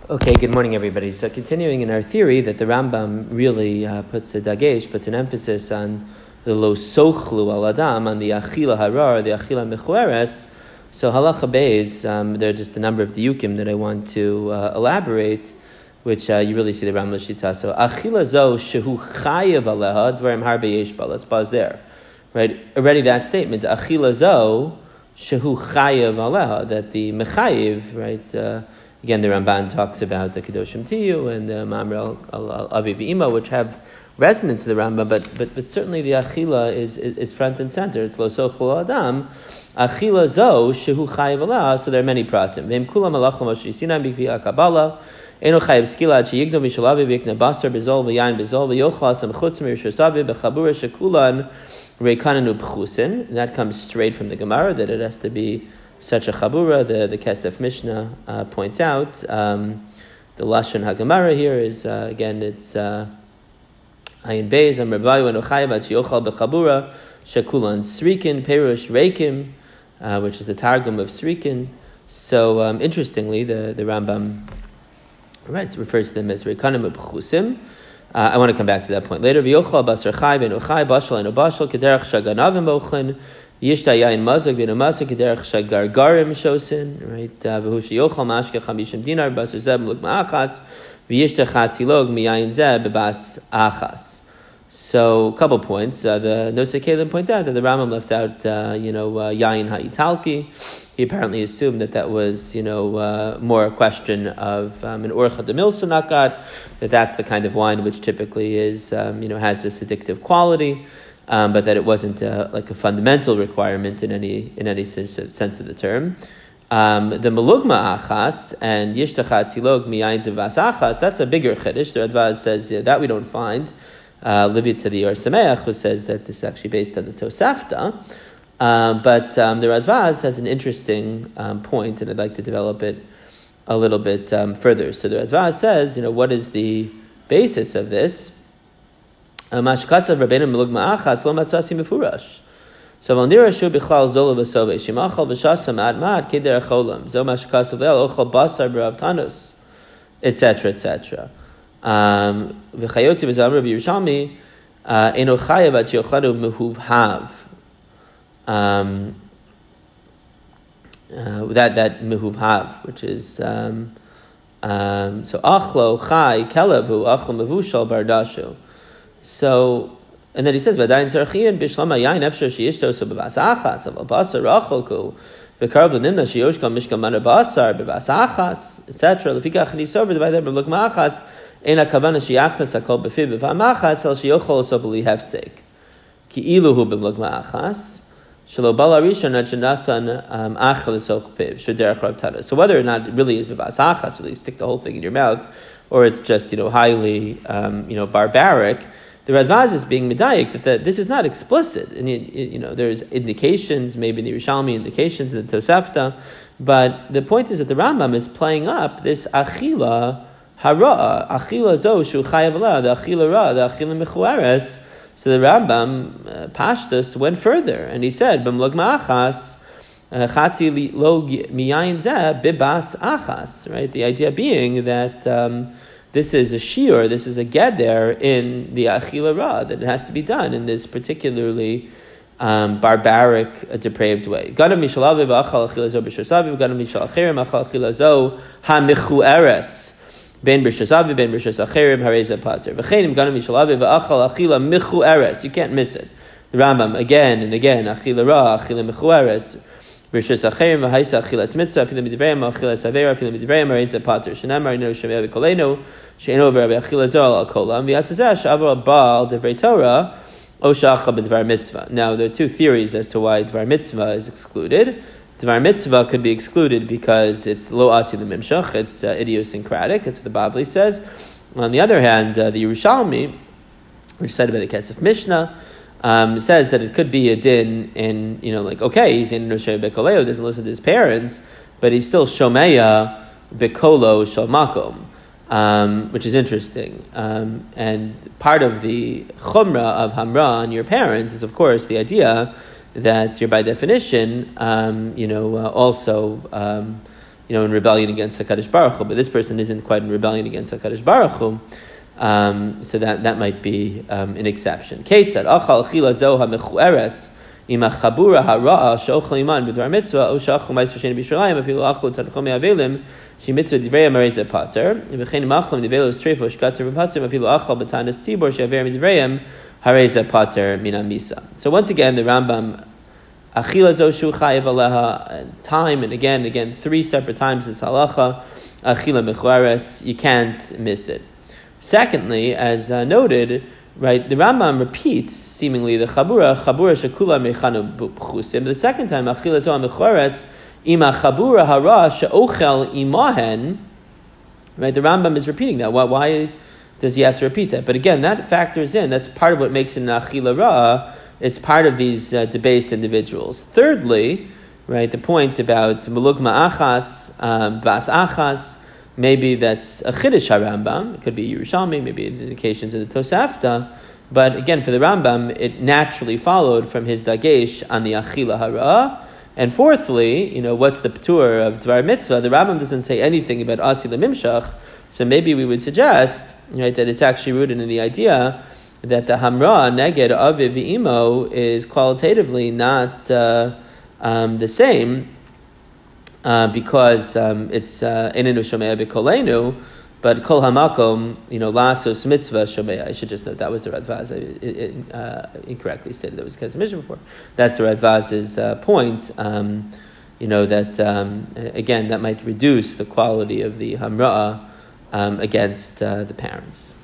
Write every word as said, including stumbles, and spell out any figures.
Okay, good morning, everybody. So continuing in our theory that the Rambam really uh, puts a dagesh, puts an emphasis on the lo sochlu al adam, on the achila harar, the achila mechueres. So halacha beis, um, there are just a number of diukim that I want to uh, elaborate, which uh, you really see the Rambam Shita. So achila zo shehu chayev aleha dvarim harbe yesh ba. Let's pause there. Right, already that statement, achila zo shehu chayev aleha, that the mechayev, right. Uh, Again, the Ramban talks about the Kedoshim Tiyu and the Mamre Avi V'Ima, which have resonance to the Rambam, but but but certainly the Achila is, is, is front and center. It's Lo Sochul Adam. Achila Zo Shehu Chayiv Allah. So there are many pratim. V'im Kulam Alachom Moshe Sinai B'Kvi Kabbalah. Eno Chayiv Skila Sheyigdo Mishalavi V'Yikna Basar B'Zol V'Yayin B'Zol V'Yochal Sam Chutz Mir Shosavi B'Chabura Shekulan Reikananu B'Chusin. And that comes straight from the Gemara that it has to be such a chabura. The the Kesef Mishnah uh, points out um, the Lashon HaGemara here is uh, again it's Ayin Beis Am Rabbayu Enochayev Yochal Bechabura Shekulan Srikin Perush Reikim, uh, which is the Targum of Srikin. So um, interestingly, the the Rambam right refers to them as Reikanim B'Chusim. Uh, I want to come back to that point later. V'yochal Basar Chai V'Enochai Bashal Enobashal Kederach Shaganavim Bochin. Yishta yain mazog v'ino mazog k'derech shagargarim shosin, right? V'hu sheyochal mashke chamishim dinar basar zeb l'ug ma'achas v'yishta chatzilog miyayin zeb b'bas achas. So, a couple points. Uh, the Nosei Kelim point out that the Rambam left out, uh, you know, uh, yayin ha'italki. He apparently assumed that that was, you know, uh, more a question of um, an orcha de milsa nakat, that that's the kind of wine which typically is, um, you know, has this addictive quality. Um, but that it wasn't uh, like a fundamental requirement in any in any sense of, sense of the term. Um, the melugma achas and yishtachat tilog miyayin zevas achas, that's a bigger chiddush. The Radvaz says yeah, that we don't find. Uh, Livit to the Or Sameach, who says that this is actually based on the Tosafta. Uh, but um, the Radvaz has an interesting um, point, and I'd like to develop it a little bit um, further. So the Radvaz says, you know, what is the basis of this? Mashkasav Rabbeinu Melug Ma'achas Lo Matzasi Mefurash. So Val Nirashu Bichlal Zola V'Sove Shimachal V'Shasam Ad Mad Keder Cholam Zo Mashkasav Leil Ochal Basar B'Rav Tanus, et cetera, et cetera. V'Chayotzi V'Zam Rabbi Yerushalmi Eno Chayav At Yochanu Mehuv Hav. Um, uh, that that Mehuv Hav, which is um, um, so Achlo Chai Kelevu Achlo Mevushal Bardashu. So, and then he says, "V'dayin tzarchiyin b'shlama yayin efshar sheyishto so b'vas achas aval basar racholku v'karv l'nimna sheyoshkam mishkam mana basar b'vas achas et cetera. Lefikach nisover d'vayder b'luk ma'achas ein hakavana sheyachnas hakol b'fi b'vam achas el sheyochol so b'li hefsek ki iluhu b'luk ma'achas shelo bala rishon ad shenasan achal esoch piv shederach rav tada." So whether or not it really is b'vas achas, really stick the whole thing in your mouth, or it's just, you know, highly um, you know barbaric. The Radvaz is being medayik that the, this is not explicit, and it, it, you know there's indications, maybe in the Yerushalmi, indications in the Tosafta, but the point is that the Rambam is playing up this achila hara, achila zo shu chayav la, the achila ra, the achila mechuares. So the Rambam uh, Pashtus went further, and he said, "B'mlug ma'achas chatzi lo miyayin zeh bibas achas." Right, the idea being that. Um, This is a shiur, this is a geder in the achila ra, that it has to be done in this particularly um, barbaric, uh, depraved way. Gadam mishalav v'achal achila zo b'shosaviv, gadam mishal achirim achal achila zo ha-michueres, ben b'shosaviv, ben b'shos achirim, hareza pater. V'chenim gadam mishalav v'achal achila michueres, you can't miss it. The Rambam, again and again, achila ra, achila michueres, B'shus acherim v'haisa achilas mitzvah afilim midivreim achilas avera afilim midivreim hareza pater shenamar ino shemei v'kolenu she'eno v'rabi achila zol al kolam v'yatzazeh she'avar baal divrei Torah o shacha b'dvar mitzvah. Now there are two theories as to why dvar mitzvah is excluded. Dvar mitzvah could be excluded because it's lo asi l'mimshach, it's uh, idiosyncratic. That's what the Bavli says. On the other hand, uh, the Yerushalmi, which is cited by the Kesef Mishnah, Um, says that it could be a din in, you know, like, okay, he's in Roshei Bekoleo, doesn't listen to his parents, but he's still Shomeya Bekolo Shalmakom, um, which is interesting. Um, and part of the Chumrah of Hamra on your parents is, of course, the idea that you're by definition, um, you know, uh, also, um, you know, in rebellion against HaKadosh Baruch Hu, but this person isn't quite in rebellion against HaKadosh Baruch Hu. Um, so that, that might be um, an exception. Ketzad achal achila zoha mechueres ima chabura hara'a she'ochel iman b'dvar mitzvah o she'achol ma'aser she'en b'Yishalayim afilu achol tzadchom me'avelim she'mitzvah divrei mareza pater v'chein machlam divrei strefo shkatzer b'patzim afilu achol b'tanis tibor she'aver midivrei hareza pater min amisa. So once again, the Rambam achila zo shu chayiv aleha, time and again, again, three separate times in halacha, achila mechueres, you can't miss it. Secondly, as uh, noted, right, the Rambam repeats seemingly the chabura, chabura shekula mechanu b'chusim. The second time, achila zo mechueres, ima chabura hara she'ochel imahen, right, the Rambam is repeating that. Why, why does he have to repeat that? But again, that factors in, that's part of what makes it an achila ra. It's part of these uh, debased individuals. Thirdly, right, the point about mulug ma'achas, um, bas achas, maybe that's a chiddush HaRambam. It could be Yerushalmi, maybe indications in the Tosafta. But again, for the Rambam, it naturally followed from his dagesh on the achila hara. And fourthly, you know, what's the p'tur of dvar mitzvah? The Rambam doesn't say anything about asi lemimshach. So maybe we would suggest, right, that it's actually rooted in the idea that the hamra neged aviv v'imo is qualitatively not uh, um, the same. Uh, because um, it's enenu shomea b'kolenu, but kol hamakom, you know, lasos mitzvah shomea. I should just note that was the Radvaz. I uh, incorrectly stated that was Kesef Mishnah before. That's the Radvaz's uh, point. Um, you know that um, again that might reduce the quality of the hamra'ah um, against uh, the parents.